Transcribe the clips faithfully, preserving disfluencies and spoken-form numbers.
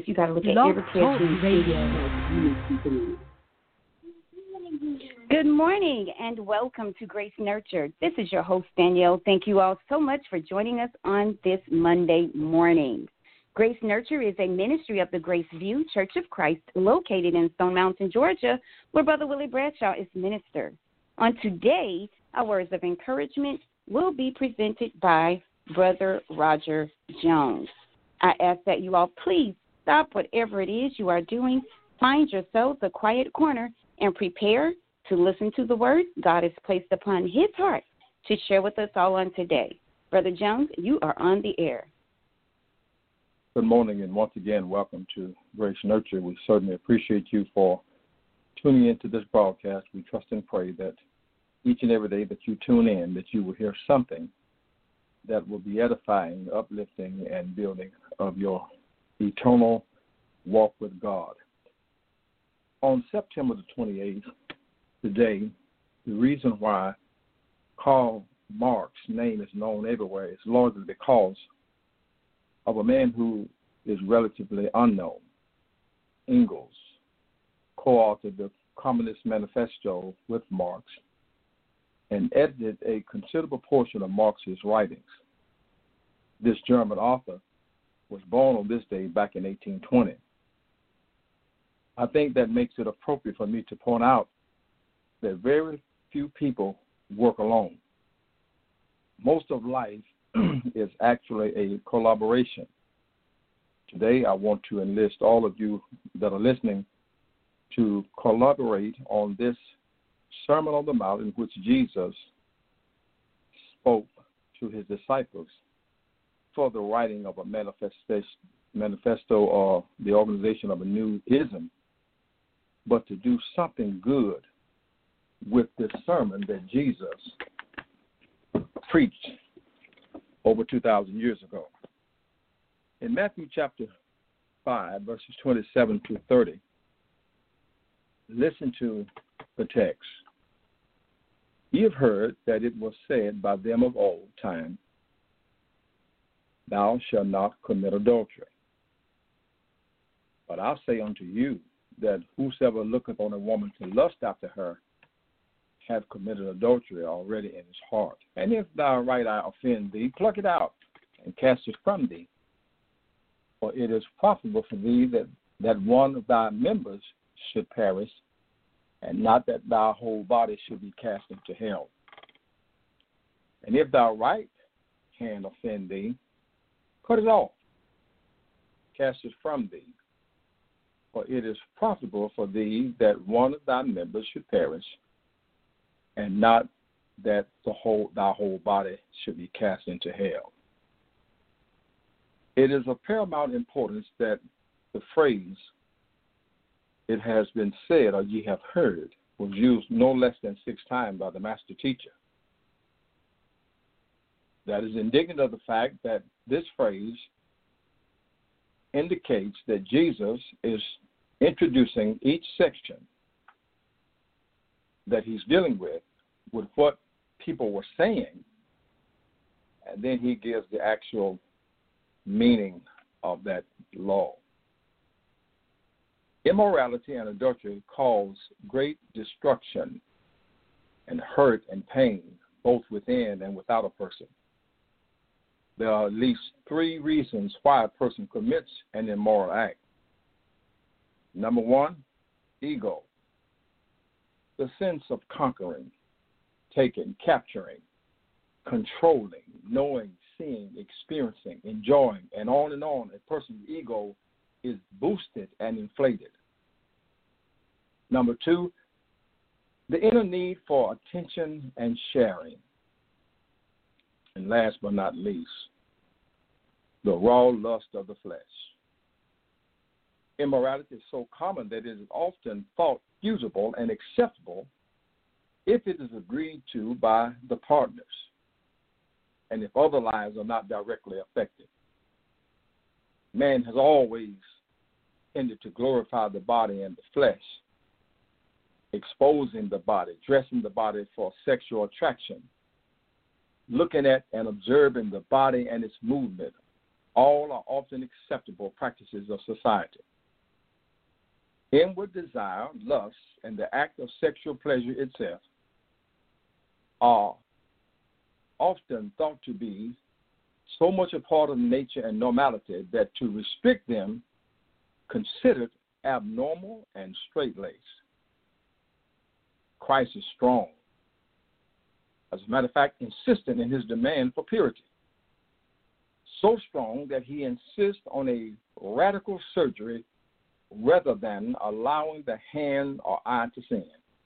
You got to look at Blog every Talk person. Radio. Good morning and welcome to Grace Nurtured. This is your host, Danielle. Thank you all so much for joining us on this Monday morning. Grace Nurture is a ministry of the Grace View Church of Christ located in Stone Mountain, Georgia, where Brother Willie Bradshaw is minister. On today, our words of encouragement will be presented by Brother Roger Jones. I ask that you all please stop whatever it is you are doing, find yourselves a quiet corner, and prepare to listen to the word God has placed upon his heart to share with us all on today. Brother Jones, you are on the air. Good morning, and once again, welcome to Grace Nurture. We certainly appreciate you for tuning into this broadcast. We trust and pray that each and every day that you tune in, that you will hear something that will be edifying, uplifting, and building of your eternal walk with God. On September the twenty-eighth, today, the reason why Karl Marx's name is known everywhere is largely because of a man who is relatively unknown. Engels co-authored the Communist Manifesto with Marx and edited a considerable portion of Marx's writings. This German author was born on this day back in eighteen twenty. I think that makes it appropriate for me to point out that very few people work alone. Most of life is actually a collaboration. Today, I want to enlist all of you that are listening to collaborate on this Sermon on the Mount in which Jesus spoke to his disciples for the writing of a manifesto or the organization of a new ism, but to do something good with this sermon that Jesus preached over two thousand years ago. In Matthew chapter five, verses twenty-seven through thirty, listen to the text. Ye have heard that it was said by them of old time, thou shalt not commit adultery. But I say unto you that whosoever looketh on a woman to lust after her hath committed adultery already in his heart. And if thy right eye offend thee, pluck it out and cast it from thee. For it is profitable for thee that, that one of thy members should perish, and not that thy whole body should be cast into hell. And if thy right hand offend thee, cut it off, cast it from thee. For it is profitable for thee that one of thy members should perish, and not that the whole thy whole body should be cast into hell. It is of paramount importance that the phrase, it has been said or ye have heard, was used no less than six times by the master teacher. That is indicative of the fact that this phrase indicates that Jesus is introducing each section that he's dealing with with what people were saying, and then he gives the actual meaning of that law. Immorality and adultery cause great destruction and hurt and pain, both within and without a person. There are at least three reasons why a person commits an immoral act. Number one, ego. The sense of conquering, taking, capturing, controlling, knowing, seeing, experiencing, enjoying, and on and on. A person's ego is boosted and inflated. Number two, the inner need for attention and sharing. And last but not least, the raw lust of the flesh. Immorality is so common that it is often thought usable and acceptable if it is agreed to by the partners and if other lives are not directly affected. Man has always tended to glorify the body and the flesh, exposing the body, dressing the body for sexual attraction, looking at and observing the body and its movement, All are often acceptable practices of society. Inward desire, lust, and the act of sexual pleasure itself are often thought to be so much a part of nature and normality that to restrict them considered abnormal and straight-laced. Christ is strong. As a matter of fact, insistent in his demand for purity. So strong that he insists on a radical surgery rather than allowing the hand or eye to sin.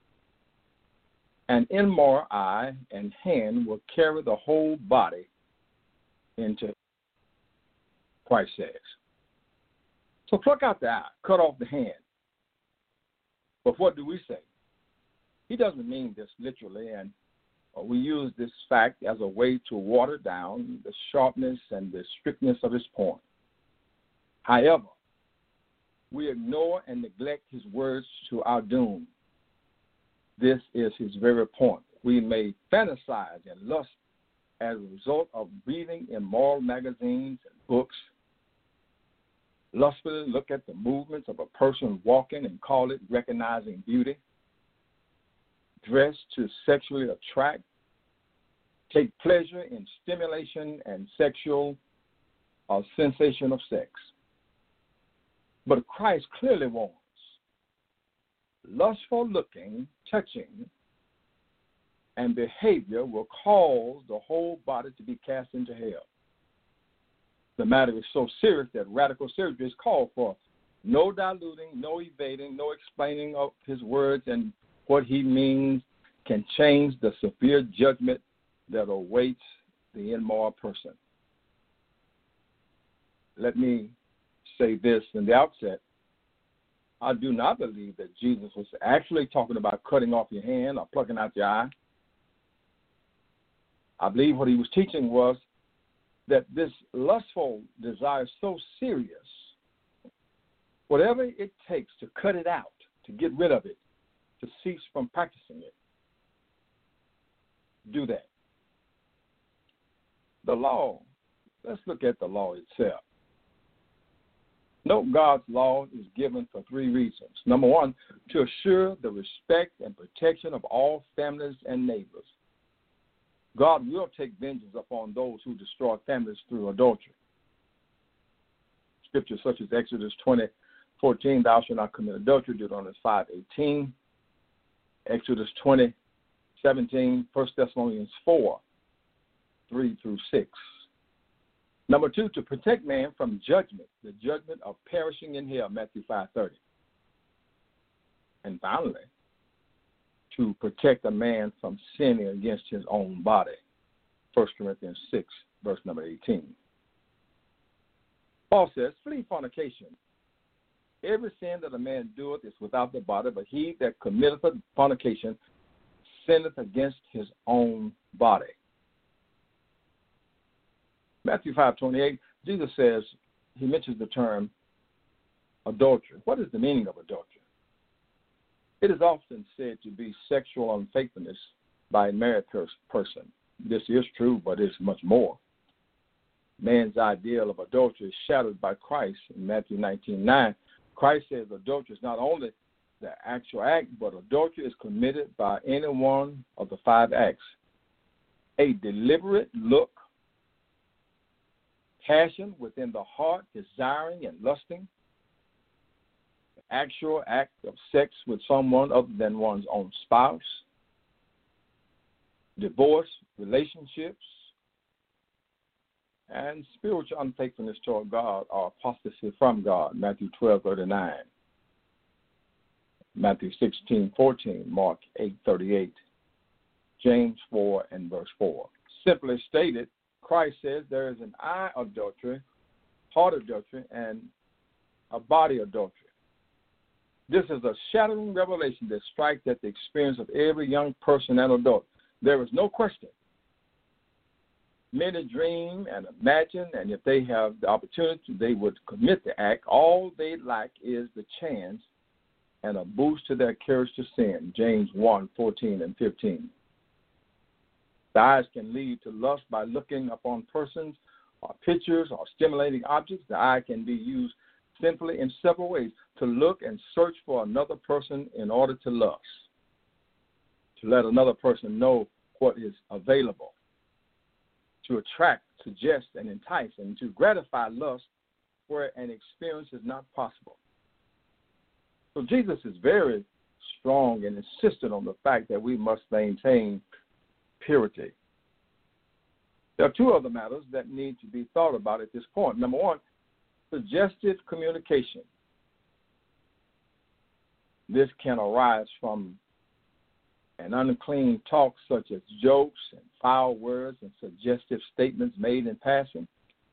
An immoral eye and hand will carry the whole body into, Christ says. So pluck out the eye, cut off the hand. But what do we say? He doesn't mean this literally, and we use this fact as a way to water down the sharpness and the strictness of his point. However, we ignore and neglect his words to our doom. This is his very point. We may fantasize and lust as a result of reading immoral magazines and books, lustfully look at the movements of a person walking and call it recognizing beauty, dress to sexually attract, take pleasure in stimulation and sexual or sensation of sex. But Christ clearly warns, lustful looking, touching, and behavior will cause the whole body to be cast into hell. The matter is so serious that radical surgery is called for. No diluting, no evading, no explaining of his words and what he means can change the severe judgment that awaits the immoral person. Let me say this in the outset. I do not believe that Jesus was actually talking about cutting off your hand or plucking out your eye. I believe what he was teaching was that this lustful desire is so serious, whatever it takes to cut it out, to get rid of it, to cease from practicing it, do that. The law, let's look at the law itself. Note God's law is given for three reasons. Number one, to assure the respect and protection of all families and neighbors. God will take vengeance upon those who destroy families through adultery. Scriptures such as Exodus twenty fourteen, thou shalt not commit adultery, Deuteronomy five eighteen, Exodus twenty seventeen, First Thessalonians four, three through six. Number two, to protect man from judgment, the judgment of perishing in hell, Matthew five thirty. And finally, to protect a man from sinning against his own body, First Corinthians six, verse number eighteen. Paul says, flee fornication. Every sin that a man doeth is without the body, but he that committeth fornication sinneth against his own body. Matthew five twenty-eight, Jesus says, he mentions the term adultery. What is the meaning of adultery? It is often said to be sexual unfaithfulness by a married person. This is true, but it's much more. Man's ideal of adultery is shadowed by Christ in Matthew nineteen nine. Christ says adultery is not only the actual act, but adultery is committed by any one of the five acts. A deliberate look, passion within the heart, desiring and lusting, the actual act of sex with someone other than one's own spouse, divorce, relationships, and spiritual unfaithfulness toward God or apostasy from God, Matthew twelve thirty-nine, Matthew sixteen fourteen, Mark eight thirty-eight, James four and verse four. Simply stated, Christ says there is an eye adultery, heart adultery, and a body adultery. This is a shattering revelation that strikes at the experience of every young person and adult. There is no question. Many dream and imagine, and if they have the opportunity, they would commit the act. All they lack is the chance and a boost to their courage to sin, James one fourteen and fifteen. The eyes can lead to lust by looking upon persons or pictures or stimulating objects. The eye can be used simply in several ways: to look and search for another person in order to lust, to let another person know what is available, to attract, suggest, and entice, and to gratify lust where an experience is not possible. So Jesus is very strong and insistent on the fact that we must maintain purity. There are two other matters that need to be thought about at this point. Number one, suggestive communication. This can arise from an unclean talk such as jokes and foul words and suggestive statements made in passing.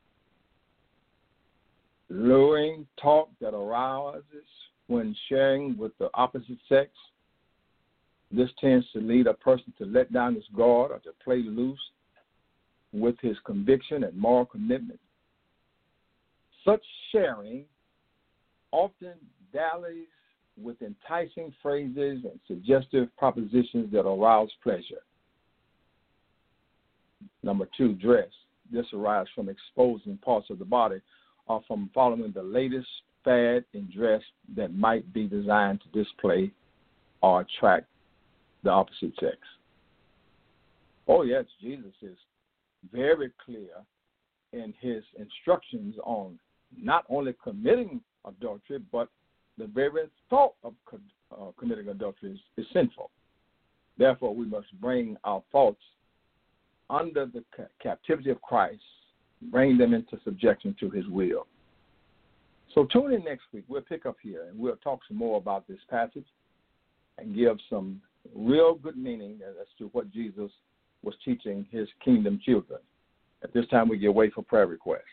Luring talk that arouses when sharing with the opposite sex. This tends to lead a person to let down his guard or to play loose with his conviction and moral commitment. Such sharing often dallies with enticing phrases and suggestive propositions that arouse pleasure. Number two, dress. This arises from exposing parts of the body or from following the latest fad in dress that might be designed to display or attract the opposite sex. Oh, yes, Jesus is very clear in his instructions on not only committing adultery, but the very thought of uh, committing adultery is, is sinful. Therefore, we must bring our thoughts under the ca- captivity of Christ, bring them into subjection to his will. So tune in next week. We'll pick up here, and we'll talk some more about this passage and give some real good meaning as to what Jesus was teaching his kingdom children. At this time, we get away for prayer requests.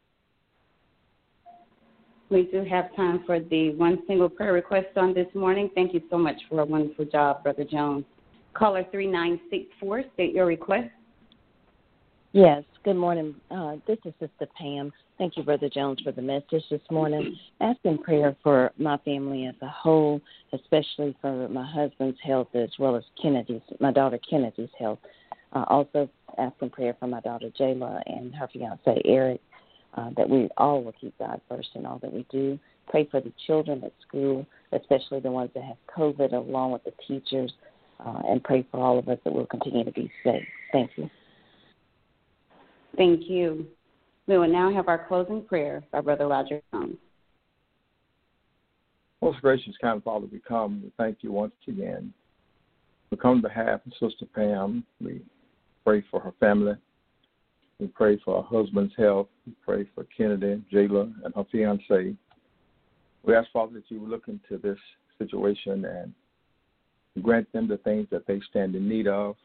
We do have time for the one single prayer request on this morning. Thank you so much for a wonderful job, Brother Jones. Caller three nine six four, state your request. Yes, good morning. Uh, this is Sister Pam. Thank you, Brother Jones, for the message this morning. Asking prayer for my family as a whole, especially for my husband's health as well as Kennedy's, my daughter Kennedy's health. Uh, also asking prayer for my daughter Jayla and her fiancé Eric, uh, that we all will keep God first in all that we do. Pray for the children at school, especially the ones that have COVID, along with the teachers, uh, and pray for all of us that we'll continue to be safe. Thank you. Thank you. We will now have our closing prayer by Brother Roger Jones. Most gracious, kind Father, we come. We thank you once again. We come on behalf of Sister Pam. We pray for her family. We pray for her husband's health. We pray for Kennedy, Jayla, and her fiancé. We ask, Father, that you would look into this situation and grant them the things that they stand in need of.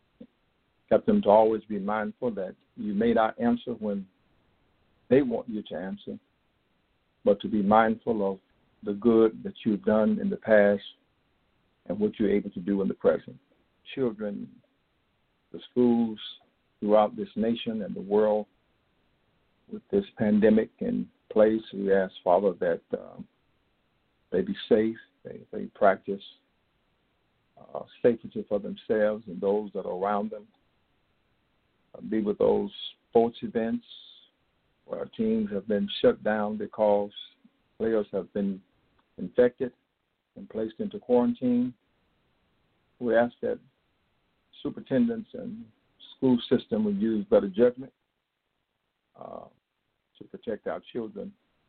Help them to always be mindful that you may not answer when they want you to answer, but to be mindful of the good that you've done in the past and what you're able to do in the present. Children, the schools throughout this nation and the world, with this pandemic in place, we ask, Father, that um, they be safe, they, they practice uh, safety for themselves and those that are around them. Uh, be with those sports events where our teams have been shut down because players have been infected and placed into quarantine. We ask that superintendents and school system will use better judgment uh, to protect our children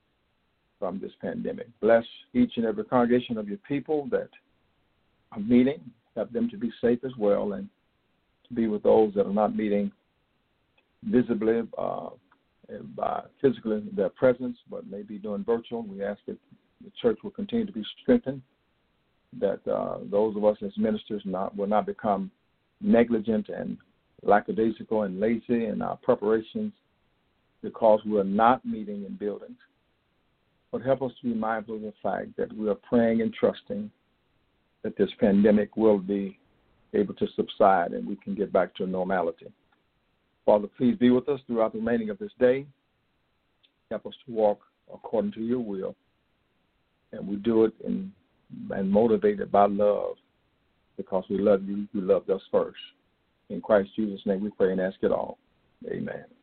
from this pandemic. Bless each and every congregation of your people that are meeting. Help them to be safe as well, and to be with those that are not meeting visibly uh, by physically their presence, but maybe doing virtual. We ask that the church will continue to be strengthened, that uh, those of us as ministers not, will not become negligent and lackadaisical and lazy in our preparations because we are not meeting in buildings. But help us to be mindful of the fact that we are praying and trusting that this pandemic will be able to subside and we can get back to normality. Father, please be with us throughout the remaining of this day. Help us to walk according to your will. And we do it in, and motivated by love because we love you. You loved us first. In Christ Jesus' name we pray and ask it all. Amen.